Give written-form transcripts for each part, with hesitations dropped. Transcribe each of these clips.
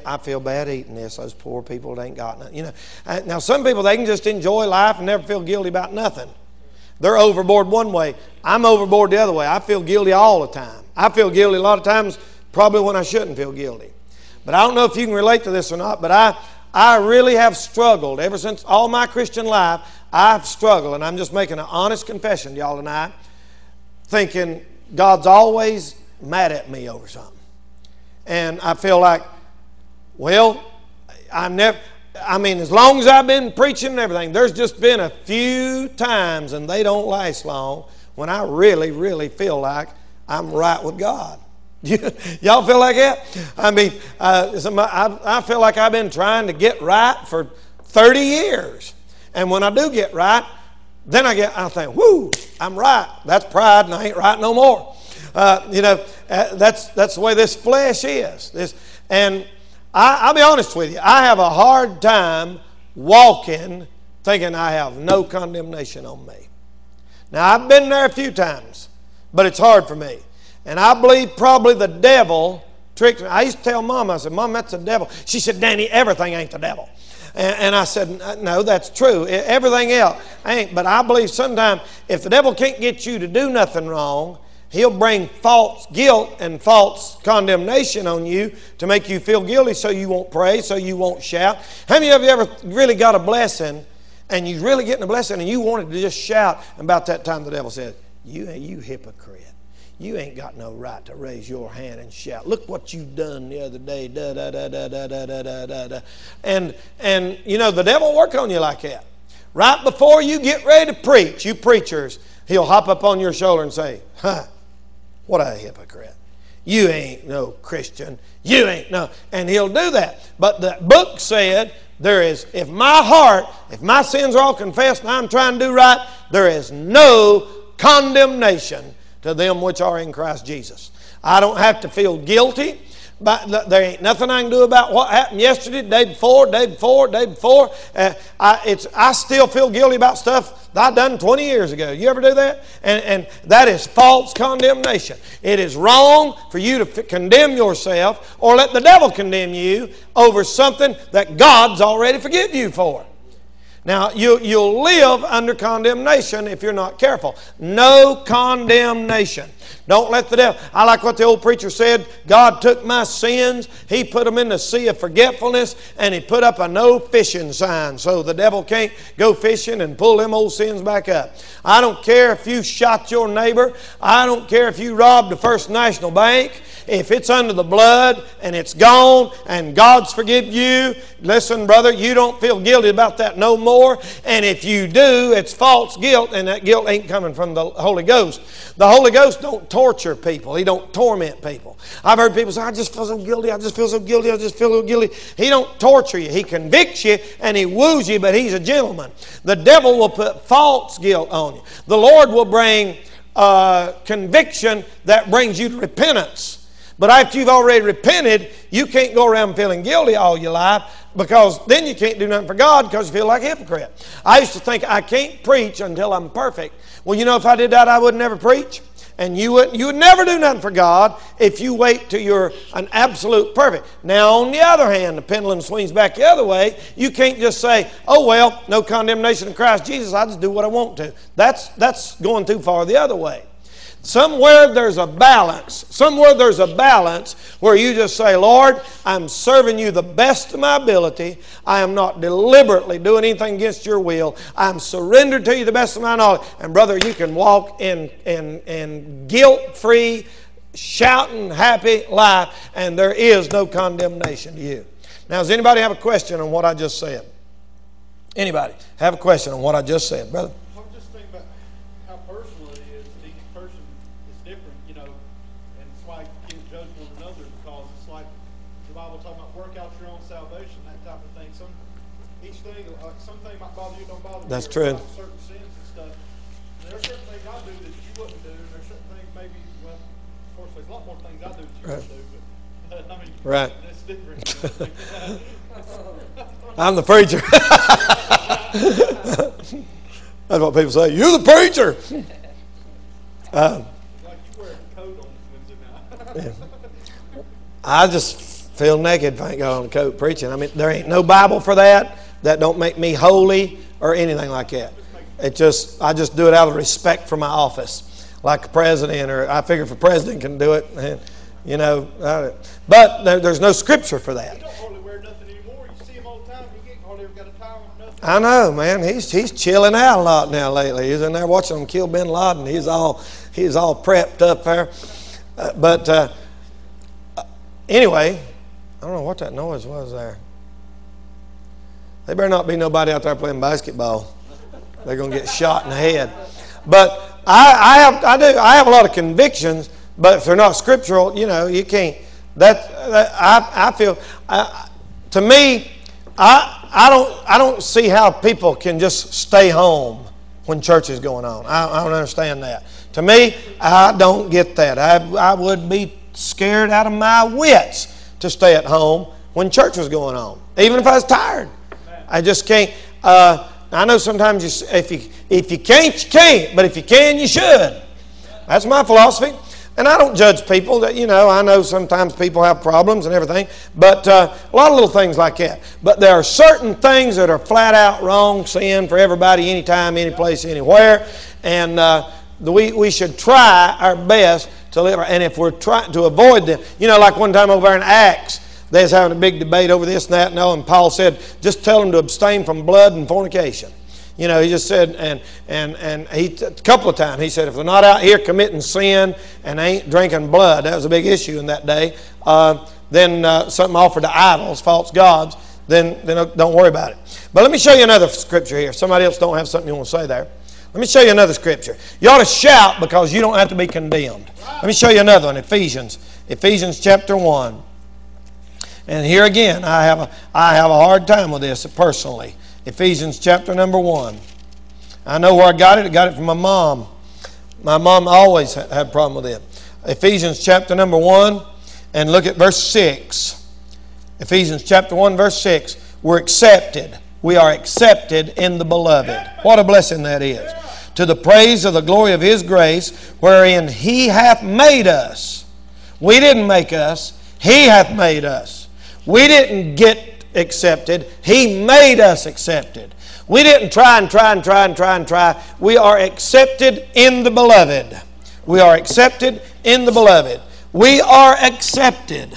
I feel bad eating this. Those poor people that ain't got nothing. You know. Now, some people, they can just enjoy life and never feel guilty about nothing. They're overboard one way. I'm overboard the other way. I feel guilty all the time. I feel guilty a lot of times, probably when I shouldn't feel guilty. But I don't know if you can relate to this or not, but I really have struggled. Ever since all my Christian life, I've struggled, and I'm just making an honest confession to y'all tonight, thinking God's always mad at me over something. And I feel like, well, as long as I've been preaching and everything, there's just been a few times, and they don't last long, when I really, really feel like I'm right with God. Y'all feel like that? I feel like I've been trying to get right for 30 years. And when I do get right, then I think, whoo, I'm right. That's pride, and I ain't right no more. That's the way this flesh is. And I'll be honest with you. I have a hard time walking thinking I have no condemnation on me. Now, I've been there a few times, but it's hard for me. And I believe probably the devil tricked me. I used to tell Mom, I said, Mom, that's the devil. She said, Danny, everything ain't the devil. And I said, no, that's true. Everything else ain't. But I believe sometimes if the devil can't get you to do nothing wrong, he'll bring false guilt and false condemnation on you to make you feel guilty so you won't pray, so you won't shout. How many of you ever really got a blessing and you really getting a blessing and you wanted to just shout? And about that time the devil said, you hypocrite. You ain't got no right to raise your hand and shout. Look what you done the other day. Da, da, da, da, da, da, da, da, da. And you know, the devil will work on you like that. Right before you get ready to preach, you preachers, he'll hop up on your shoulder and say, what a hypocrite. You ain't no Christian. You ain't no. And he'll do that. But the book said, if my sins are all confessed and I'm trying to do right, there is no condemnation to them which are in Christ Jesus. I don't have to feel guilty. But there ain't nothing I can do about what happened yesterday, day before. I still feel guilty about stuff that I done 20 years ago. You ever do that? And that is false condemnation. It is wrong for you to condemn yourself or let the devil condemn you over something that God's already forgiven you for. Now, you'll live under condemnation if you're not careful. No condemnation. Don't let the devil. I like what the old preacher said. God took my sins, He put them in the sea of forgetfulness, and He put up a no fishing sign so the devil can't go fishing and pull them old sins back up. I don't care if you shot your neighbor. I don't care if you robbed the First National Bank. If it's under the blood and it's gone and God's forgiven you, listen, brother, you don't feel guilty about that no more. And if you do, it's false guilt, and that guilt ain't coming from the Holy Ghost. The Holy Ghost don't torture people. He don't torment people. I've heard people say, I just feel so guilty, I just feel so guilty, I just feel so guilty. He don't torture you. He convicts you and He woos you, but He's a gentleman. The devil will put false guilt on you. The Lord will bring conviction that brings you to repentance. But after you've already repented, you can't go around feeling guilty all your life, because then you can't do nothing for God because you feel like a hypocrite. I used to think I can't preach until I'm perfect. Well, you know, if I did that, I would never preach. And you would never do nothing for God if you wait till you're an absolute perfect. Now, on the other hand, the pendulum swings back the other way. You can't just say, oh, well, no condemnation in Christ Jesus, I just do what I want to. That's going too far the other way. Somewhere there's a balance. Somewhere there's a balance where you just say, Lord, I'm serving you the best of my ability. I am not deliberately doing anything against your will. I'm surrendered to you the best of my knowledge. And brother, you can walk in guilt-free, shouting, happy life, and there is no condemnation to you. Now, does anybody have a question on what I just said? Anybody have a question on what I just said, brother? That's true. Certain sins and stuff. There are certain things I do that you wouldn't do. There are certain things maybe, well, of course, there's a lot more things I do that you wouldn't do. But, I mean, right. That's different. I'm the preacher. That's what people say. You're the preacher. Like you wear a coat on Wednesday night. I just feel naked if I ain't got on a coat preaching. I mean, there ain't no Bible for that. That don't make me holy or anything like that. I just do it out of respect for my office, like a president, or I figure if a president can do it, you know. But there's no scripture for that. He don't hardly wear nothing anymore. You see him all the time. He ain't hardly ever got a towel or nothing. I know, man. He's chilling out a lot now lately. He's in there watching them kill Bin Laden. He's all prepped up there. But anyway, I don't know what that noise was there. There better not be nobody out there playing basketball. They're going to get shot in the head. But I have a lot of convictions, but if they're not scriptural, you know, you can't. I feel, to me, I don't see how people can just stay home when church is going on. I don't understand that. To me, I don't get that. I would be scared out of my wits to stay at home when church was going on, even if I was tired. I just can't. I know sometimes if you can't, you can't. But if you can, you should. That's my philosophy. And I don't judge people. That, you know, I know sometimes people have problems and everything. But a lot of little things like that. But there are certain things that are flat out wrong, sin for everybody, anytime, any place, anywhere. And we should try our best to live. And if we're trying to avoid them, you know, like one time over there in Acts, they was having a big debate over this and that and all, and Paul said, just tell them to abstain from blood and fornication. You know, he just said, and he a couple of times, he said, if they're not out here committing sin and ain't drinking blood, that was a big issue in that day, then something offered to idols, false gods, then don't worry about it. But let me show you another scripture here. If somebody else don't have something you want to say there. Let me show you another scripture. You ought to shout because you don't have to be condemned. Let me show you another one, Ephesians chapter 1. And here again, I have a hard time with this personally. Ephesians chapter number 1. I know where I got it. I got it from my mom. My mom always had a problem with it. Ephesians chapter number 1, and look at verse 6. Ephesians chapter 1, verse 6. We're accepted. We are accepted in the beloved. What a blessing that is. To the praise of the glory of His grace, wherein He hath made us. We didn't make us. He hath made us. We didn't get accepted. He made us accepted. We didn't try. We are accepted in the beloved. We are accepted in the beloved. We are accepted.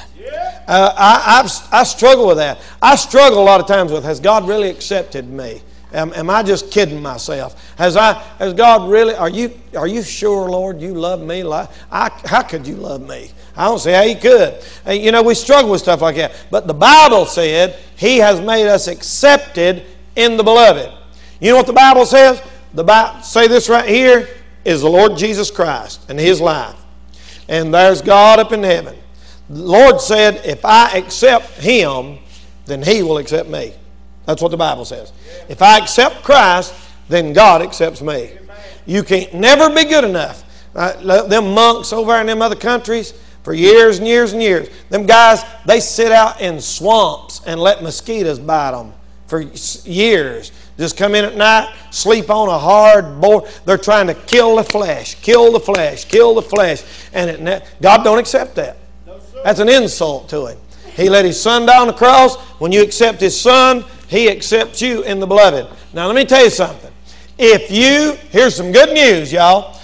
I struggle with that. I struggle a lot of times with, has God really accepted me? Am I just kidding myself? Has God really? Are you sure, Lord, you love me? How could you love me? I don't see how you could. You know, we struggle with stuff like that. But the Bible said He has made us accepted in the beloved. You know what the Bible says? The Bible say this right here is the Lord Jesus Christ and His life. And there's God up in heaven. The Lord said, if I accept Him, then He will accept me. That's what the Bible says. If I accept Christ, then God accepts me. You can't never be good enough. Them monks over in them other countries, for years and years and years, them guys, they sit out in swamps and let mosquitoes bite them for years. Just come in at night, sleep on a hard board. They're trying to kill the flesh, kill the flesh, kill the flesh. And God don't accept that. That's an insult to Him. He let His Son die on the cross. When you accept His Son, He accepts you in the beloved. Now let me tell you something. Here's some good news, y'all.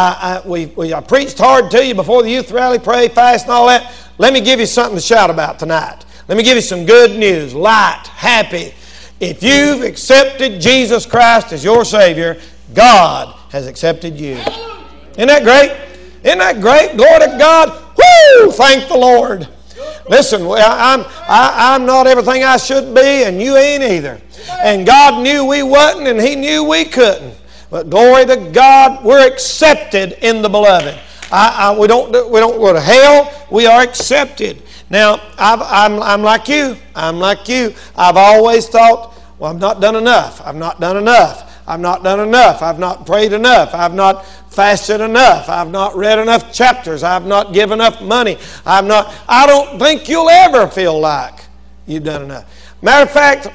I preached hard to you before the youth rally, pray, fast, and all that. Let me give you something to shout about tonight. Let me give you some good news. Light, happy. If you've accepted Jesus Christ as your Savior, God has accepted you. Isn't that great? Isn't that great? Glory to God. Woo! Thank the Lord. Listen, I'm not everything I should be, and you ain't either. And God knew we wasn't, and He knew we couldn't. But glory to God, we're accepted in the beloved. We don't go to hell. We are accepted. Now, I'm like you. I'm like you. I've always thought, well, I've not done enough. I've not done enough. I've not done enough. I've not prayed enough. I've not fasted enough. I've not read enough chapters. I've not given enough money. I don't think you'll ever feel like you've done enough. Matter of fact,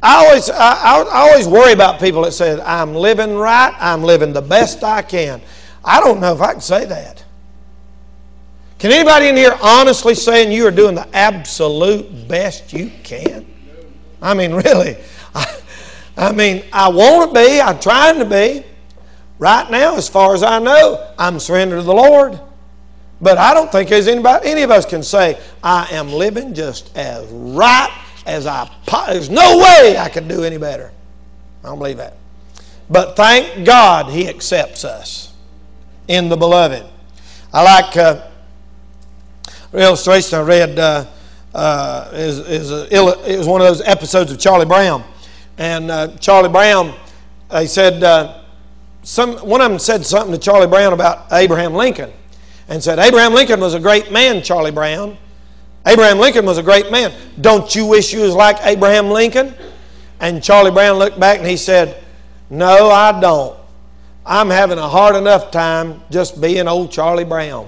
I always worry about people that say, I'm living right. I'm living the best I can. I don't know if I can say that. Can anybody in here honestly saying you are doing the absolute best you can? I mean, really. I mean, I want to be. I'm trying to be. Right now, as far as I know, I'm surrendered to the Lord. But I don't think there's any of us can say, I am living just as right as there's no way I could do any better. I don't believe that. But thank God He accepts us in the beloved. I like the illustration I read. It was one of those episodes of Charlie Brown. And Charlie Brown, he said, one of them said something to Charlie Brown about Abraham Lincoln. And said, Abraham Lincoln was a great man, Charlie Brown. Abraham Lincoln was a great man. Don't you wish you was like Abraham Lincoln? And Charlie Brown looked back and he said, no, I don't. I'm having a hard enough time just being old Charlie Brown.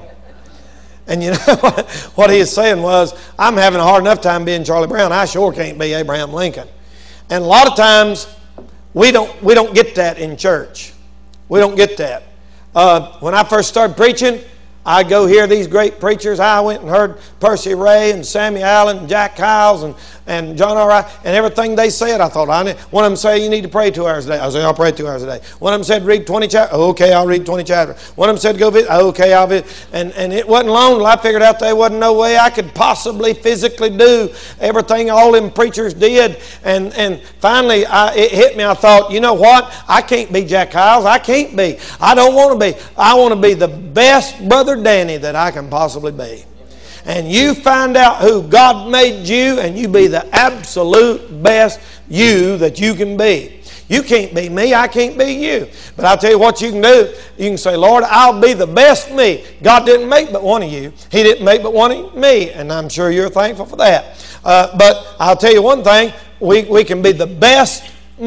And you know what he was saying was, I'm having a hard enough time being Charlie Brown. I sure can't be Abraham Lincoln. And a lot of times we don't get that in church. We don't get that. When I first started preaching, I'd go hear these great preachers. I went and heard Percy Ray and Sammy Allen and Jack Hyles and John R. Wright, and everything they said, I thought, one of them said, you need to pray 2 hours a day. I said, I'll pray 2 hours a day. One of them said, read 20 chapters. Oh, okay, I'll read 20 chapters. One of them said, go visit. Oh, okay, I'll visit. And it wasn't long until I figured out there wasn't no way I could possibly physically do everything all them preachers did. And finally, it hit me. I thought, you know what? I can't be Jack Hyles. I can't be. I don't want to be. I want to be the best Brother Danny that I can possibly be. And you find out who God made you, and you be the absolute best you that you can be. You can't be me. I can't be you. But I'll tell you what you can do. You can say, Lord, I'll be the best me. God didn't make but one of you. He didn't make but one of me. And I'm sure you're thankful for that. But I'll tell you one thing. We can be the best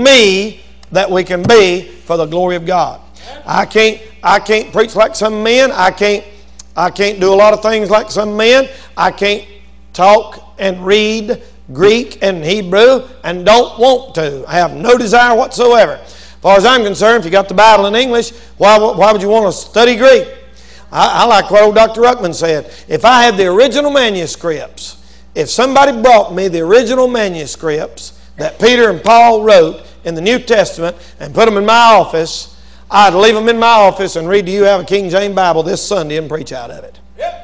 me that we can be for the glory of God. I can't preach like some men. I can't do a lot of things like some men. I can't talk and read Greek and Hebrew and don't want to. I have no desire whatsoever. As far as I'm concerned, if you got the Bible in English, why would you want to study Greek? I like what old Dr. Ruckman said. If I had the original manuscripts, if somebody brought me the original manuscripts that Peter and Paul wrote in the New Testament and put them in my office, I'd leave them in my office and read, do you have a King James Bible this Sunday, and preach out of it.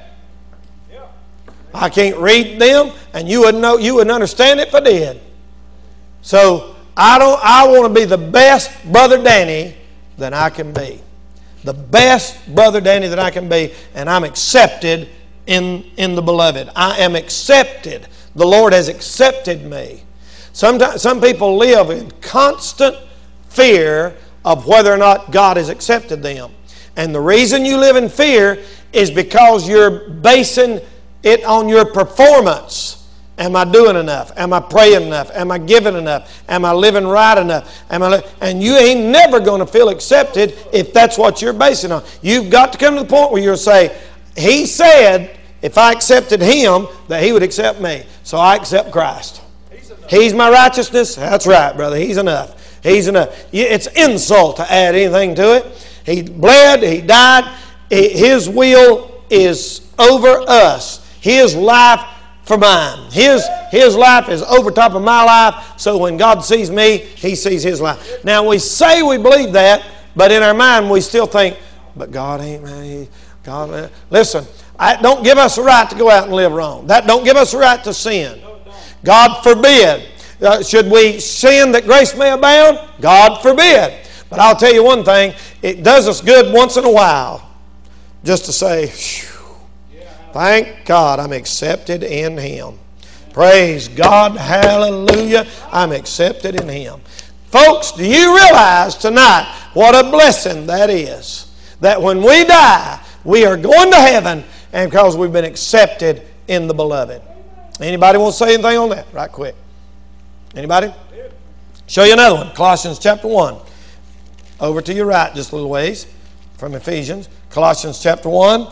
I can't read them, and you wouldn't understand it if I did. So I want to be the best Brother Danny that I can be. The best Brother Danny that I can be, and I'm accepted in the beloved. I am accepted. The Lord has accepted me. Some people live in constant fear of whether or not God has accepted them. And the reason you live in fear is because you're basing it on your performance. Am I doing enough? Am I praying enough? Am I giving enough? Am I living right enough? And you ain't never going to feel accepted if that's what you're basing on. You've got to come to the point where you'll say, He said if I accepted Him that He would accept me. So I accept Christ. He's my righteousness. That's right, brother. He's enough. He's enough. It's insult to add anything to it. He bled. He died. His will is over us. His life for mine. His life is over top of my life. So when God sees me, He sees His life. Now we say we believe that, but in our mind we still think, but God ain't me. God, listen, don't give us a right to go out and live wrong. That don't give us a right to sin. God forbid. Should we sin that grace may abound? God forbid. But I'll tell you one thing, it does us good once in a while just to say, thank God I'm accepted in Him. Praise God, hallelujah, I'm accepted in Him. Folks, do you realize tonight what a blessing that is? That when we die, we are going to heaven, and because we've been accepted in the beloved. Anybody want to say anything on that? Right quick. Anybody? Show you another one. Colossians chapter 1. Over to your right just a little ways from Ephesians. Colossians chapter 1.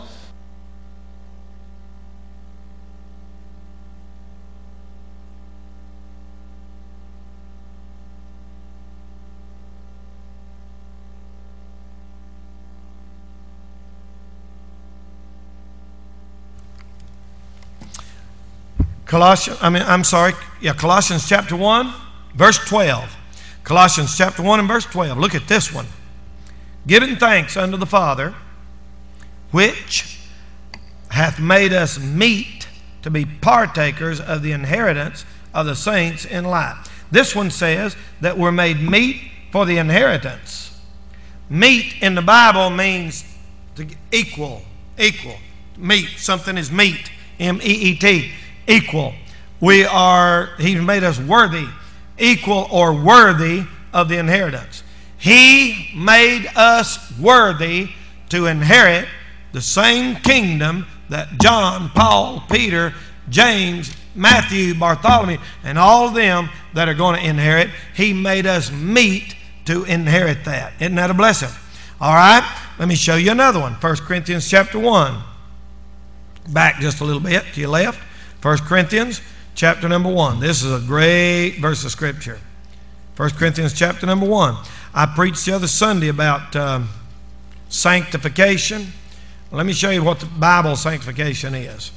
Colossians chapter 1, verse 12. Colossians chapter 1 and verse 12. Look at this one. Giving thanks unto the Father, which hath made us meet to be partakers of the inheritance of the saints in light. This one says that we're made meet for the inheritance. Meet in the Bible means to equal. Meet. Something is meet. M-E-E-T. Equal. He's made us worthy. Equal or worthy of the inheritance. He made us worthy to inherit the same kingdom that John, Paul, Peter, James, Matthew, Bartholomew, and all of them that are going to inherit. He made us meet to inherit that. Isn't that a blessing? All right, let me show you another one. 1 Corinthians chapter 1. Back just a little bit to your left. 1 Corinthians chapter number 1. This is a great verse of Scripture. 1 Corinthians chapter number 1. I preached the other Sunday about sanctification. Let me show you what the Bible sanctification is.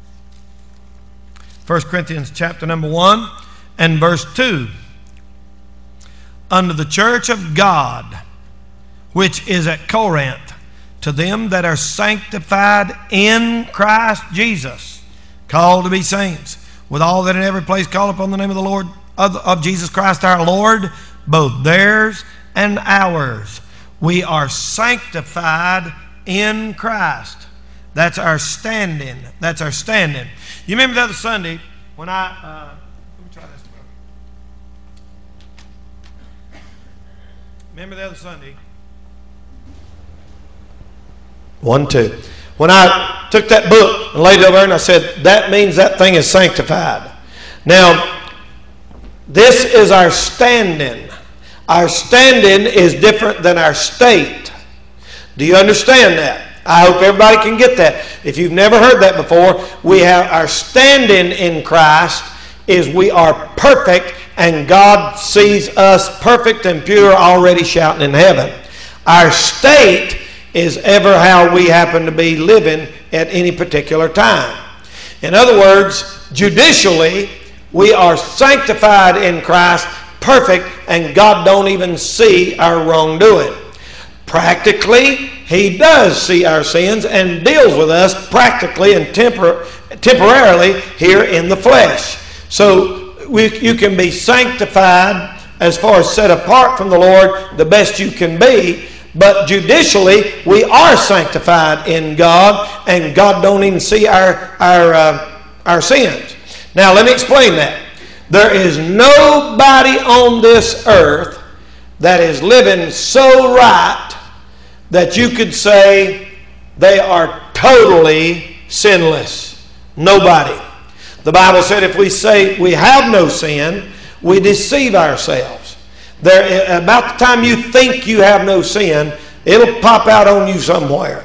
1 Corinthians chapter number 1 and verse 2. Unto the church of God, which is at Corinth, to them that are sanctified in Christ Jesus, called to be saints, with all that in every place call upon the name of the Lord, of Jesus Christ our Lord, both theirs and ours. We are sanctified in Christ. That's our standing. That's our standing. You remember the other Sunday when let me try this. Remember the other Sunday? 1, 2. When I took that book and laid it over there and I said, that means that thing is sanctified. Now, this is our standing. Our standing is different than our state. Do you understand that? I hope everybody can get that. If you've never heard that before, we have our standing in Christ is we are perfect and God sees us perfect and pure already shouting in heaven. Our state is ever how we happen to be living at any particular time. In other words, judicially, we are sanctified in Christ, perfect, and God don't even see our wrongdoing. Practically, He does see our sins and deals with us practically and temporarily here in the flesh. So you can be sanctified as far as set apart from the Lord the best you can be, but judicially we are sanctified in God, and God don't even see our sins. Now let me explain that. There is nobody on this earth that is living so right that you could say they are totally sinless. Nobody. The Bible said if we say we have no sin, we deceive ourselves. About the time you think you have no sin, it'll pop out on you somewhere.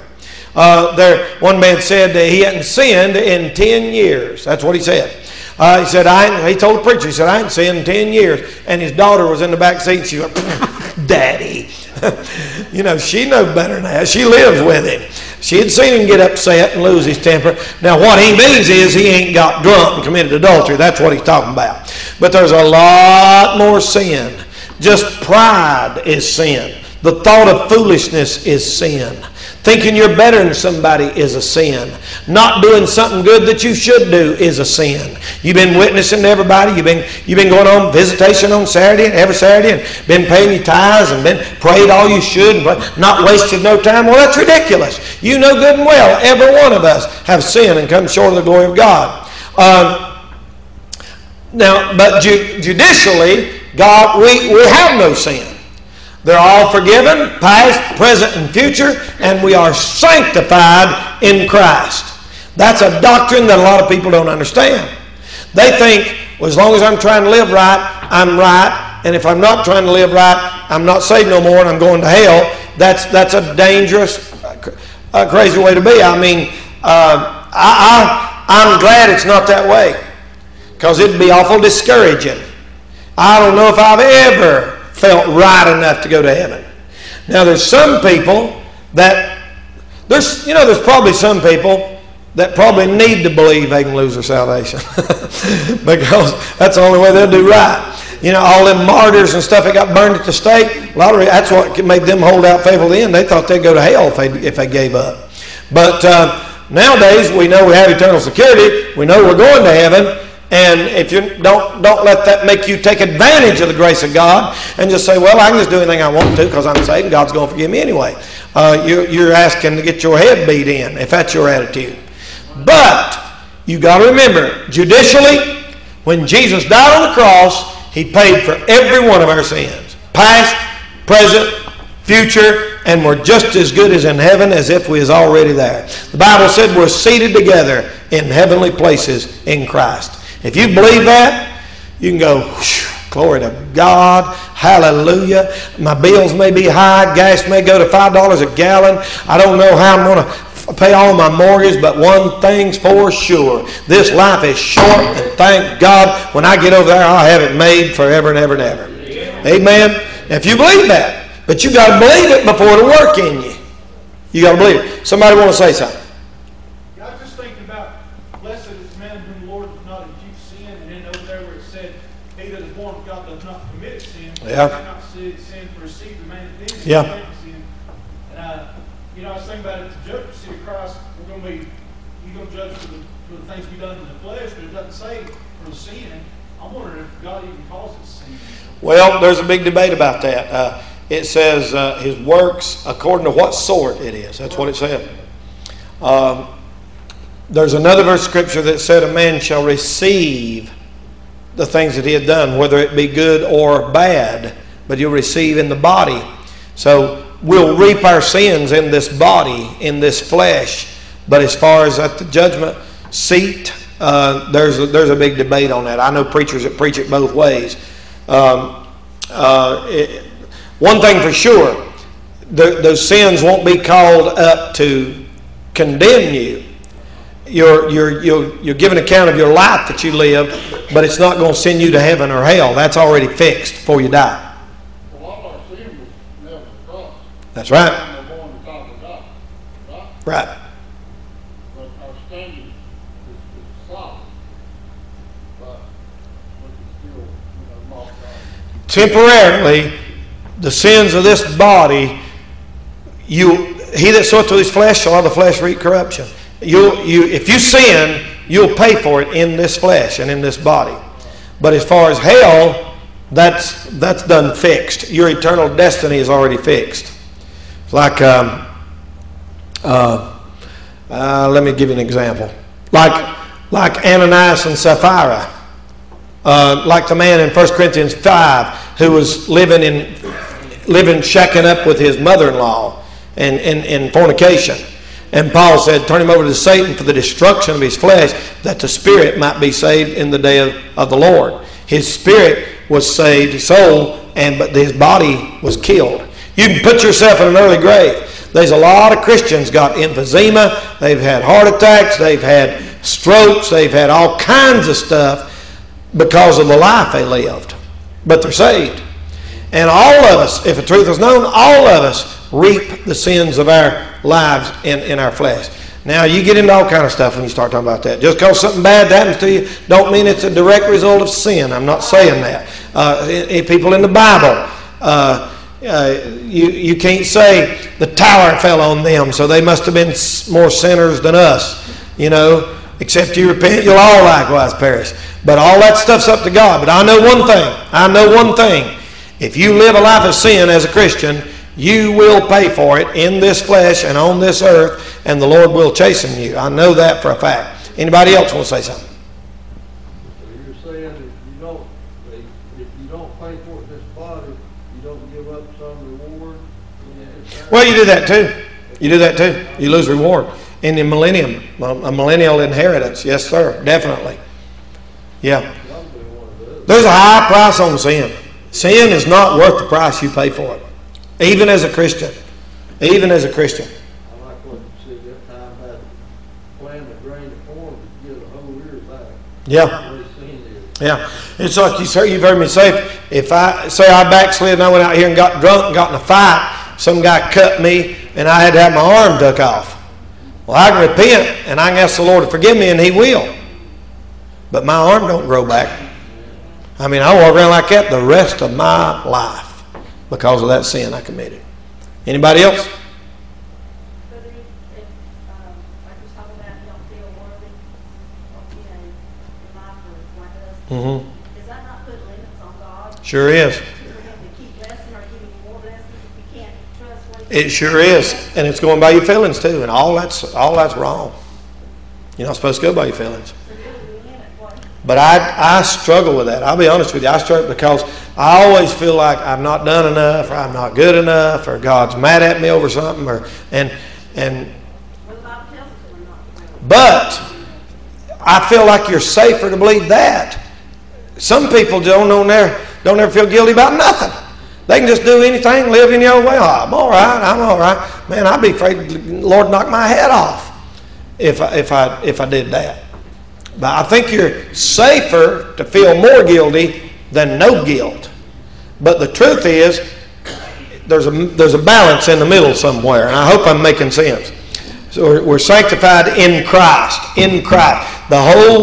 One man said that he hadn't sinned in 10 years. That's what he said. He said, he told the preacher, he said, I ain't sinned in 10 years. And his daughter was in the back seat and she went, Daddy. You know, she knows better than that. She lives with him. She had seen him get upset and lose his temper. Now, what he means is he ain't got drunk and committed adultery. That's what he's talking about. But there's a lot more sin. Just pride is sin. The thought of foolishness is sin. Thinking you're better than somebody is a sin. Not doing something good that you should do is a sin. You've been witnessing to everybody. You've been going on visitation on Saturday, every Saturday, and been paying your tithes and been prayed all you should, but not wasted no time. Well, that's ridiculous. You know good and well every one of us have sinned and come short of the glory of God. But judicially, God, we have no sin. They're all forgiven, past, present, and future, and we are sanctified in Christ. That's a doctrine that a lot of people don't understand. They think, well, as long as I'm trying to live right, I'm right, and if I'm not trying to live right, I'm not saved no more and I'm going to hell. That's a dangerous, crazy way to be. I mean, I'm glad it's not that way, because it'd be awful discouraging. I don't know if I've ever felt right enough to go to heaven. Now there's some people that there's probably some people that probably need to believe they can lose their salvation because that's the only way they'll do right. You know, all them martyrs and stuff that got burned at the stake, that's what made them hold out faithful to the end. They thought they'd go to hell if they gave up. But nowadays, we know we have eternal security. We know we're going to heaven. And if you don't let that make you take advantage of the grace of God and just say, well, I can just do anything I want to because I'm saved and God's going to forgive me anyway. You're asking to get your head beat in if that's your attitude. But you got to remember, judicially, when Jesus died on the cross, he paid for every one of our sins. Past, present, future, and we're just as good as in heaven as if we was already there. The Bible said we're seated together in heavenly places in Christ. If you believe that, you can go, glory to God, hallelujah. My bills may be high, gas may go to $5 a gallon. I don't know how I'm going to pay all my mortgage, but one thing's for sure. This life is short, and thank God when I get over there, I'll have it made forever and ever and ever. Amen? Now, if you believe that, but you got to believe it before it'll work in you. You got to believe it. Somebody want to say something? I was just thinking about, blessed is the man whom the Lord does not impute sin, and then over there where it said, he that is born of God does not commit sin. Yeah. Cannot sin to receive the man that is Yeah. sin. And I was thinking about it, the judgment seat of Christ, you're going to judge for the things we've done in the flesh, but it doesn't say for the sin. I'm wondering if God even calls it sin. Well, there's a big debate about that. It says his works according to what sort it is. That's what it said. There's another verse of Scripture that said a man shall receive the things that he had done, whether it be good or bad, but you'll receive in the body. So we'll reap our sins in this body, in this flesh. But as far as at the judgment seat, there's a big debate on that. I know preachers that preach it both ways. One thing for sure, those sins won't be called up to condemn you. You're giving account of your life that you live, but it's not going to send you to heaven or hell. That's already fixed before you die. Well, all our sin was nailed to the cross. That's right. And we're born to top of God, right? Right. But our standing is solid. But we can still, mock God. Temporarily, the sins of this body, he that soweth to his flesh shall of the flesh reap corruption. If you sin, you'll pay for it in this flesh and in this body. But as far as hell, that's done fixed. Your eternal destiny is already fixed. It's like, let me give you an example. Like Ananias and Sapphira. Like the man in 1 Corinthians 5 who was living shacking up with his mother-in-law in fornication. And Paul said, turn him over to Satan for the destruction of his flesh, that the spirit might be saved in the day of the Lord. His spirit was saved, his soul, but his body was killed. You can put yourself in an early grave. There's a lot of Christians got emphysema, they've had heart attacks, they've had strokes, they've had all kinds of stuff because of the life they lived. But they're saved. And all of us, if the truth is known, all of us reap the sins of our lives in our flesh. Now, you get into all kind of stuff when you start talking about that. Just because something bad happens to you don't mean it's a direct result of sin. I'm not saying that. People in the Bible, you can't say the tower fell on them, so they must have been more sinners than us. You know, except you repent, you'll all likewise perish. But all that stuff's up to God. But I know one thing. If you live a life of sin as a Christian, you will pay for it in this flesh and on this earth, and the Lord will chasten you. I know that for a fact. Anybody else want to say something? So you're saying if you don't pay for it in this body, you don't give up some reward? Well, you do that too. You lose reward in the millennium, a millennial inheritance. Yes, sir, definitely. Yeah. There's a high price on sin. Sin is not worth the price you pay for it. Even as a Christian. I like what you said that time about plant a grain of corn to get a whole ear back. Yeah. What sin is. Yeah. It's like you've heard me say, if I backslid and I went out here and got drunk and got in a fight, some guy cut me and I had to have my arm took off. Well, I can repent and I can ask the Lord to forgive me, and He will. But my arm don't grow back. I mean, I walk around like that the rest of my life because of that sin I committed. Anybody else? But if, like you're talking about, you don't feel worthy, in life or like us, Mm-hmm. is that not putting limits on God? Sure is. For Him to keep blessing or giving you more blessings if you can't trust what It sure is. And it's going by your feelings too. And all that's wrong. You're not supposed to go by your feelings. But I struggle with that. I'll be honest with you. I struggle because I always feel like I've not done enough, or I'm not good enough, or God's mad at me over something, and but I feel like you're safer to believe that. Some people don't ever feel guilty about nothing. They can just do anything, live any old way. Oh, I'm all right. Man, I'd be afraid the Lord knock my head off if I did that. But I think you're safer to feel more guilty than no guilt. But the truth is, there's a balance in the middle somewhere, and I hope I'm making sense. So we're sanctified in Christ. In Christ. The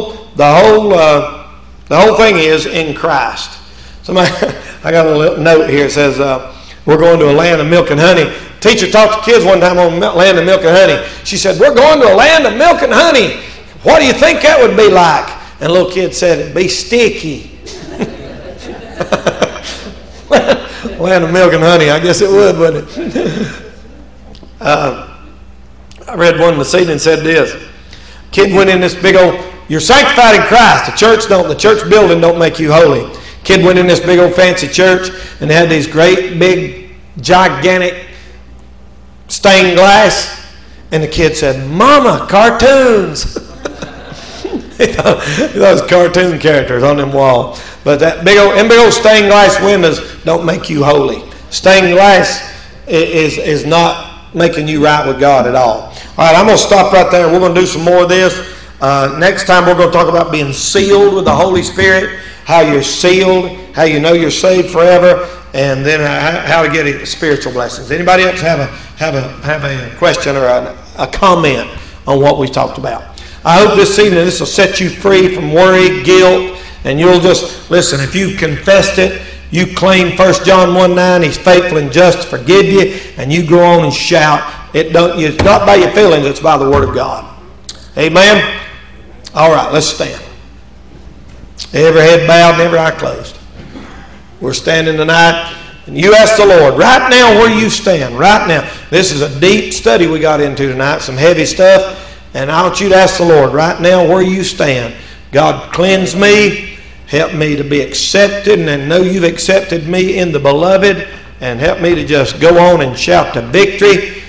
whole thing is in Christ. Somebody, I got a little note here. It says we're going to a land of milk and honey. Teacher talked to kids one time on land of milk and honey. She said, "We're going to a land of milk and honey. What do you think that would be like?" And the little kid said, "It'd be sticky." Land of milk and honey. I guess it would, wouldn't it? I read one this evening and said this. Kid went in this big old, you're sanctified in Christ. The church building don't make you holy. Kid went in this big old fancy church and they had these great big gigantic stained glass. And the kid said, "Mama, cartoons." Those cartoon characters on them walls. But that big old stained glass windows don't make you holy. Stained glass is not making you right with God at all. All right, I'm going to stop right there. We're going to do some more of this. Next time we're going to talk about being sealed with the Holy Spirit, how you're sealed, how you know you're saved forever, and then how to get spiritual blessings. Anybody else have a question or a comment on what we talked about? I hope this evening this will set you free from worry, guilt, and you'll just, listen, if you've confessed it, you claim 1 John 1:9, He's faithful and just to forgive you, and you go on and shout. It's not by your feelings, it's by the Word of God. Amen? All right, let's stand. Every head bowed and every eye closed. We're standing tonight, and you ask the Lord, right now where you stand, right now. This is a deep study we got into tonight, some heavy stuff. And I want you to ask the Lord right now where you stand. God, cleanse me. Help me to be accepted and know you've accepted me in the beloved. And help me to just go on and shout to victory